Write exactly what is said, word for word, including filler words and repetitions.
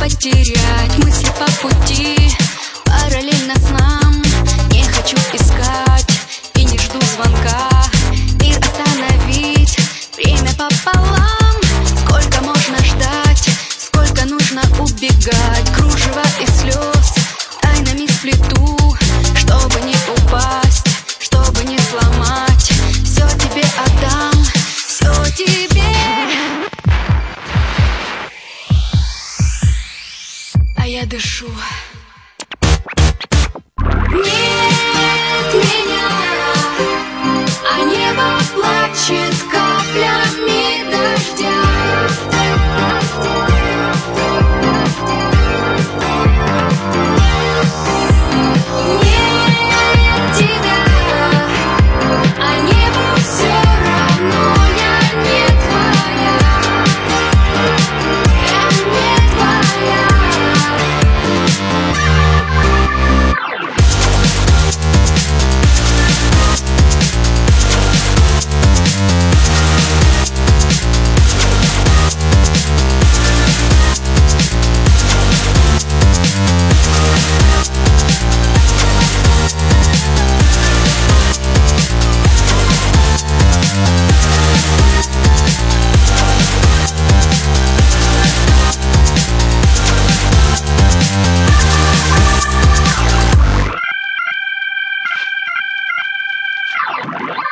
потерять мысли по пути, параллельно с нам. Не хочу искать и не жду звонка. Мир остановить, время пополам. Сколько можно ждать, сколько нужно убегать. Кружево из слез тайнами сплету, чтобы не упасть, чтобы не сломать. Все тебе отдам, все тебе. А я дышу. Нет меня, а небо плачет каплями дождя. Нет тебя, а небу все равно. Я не твоя, я не твоя. You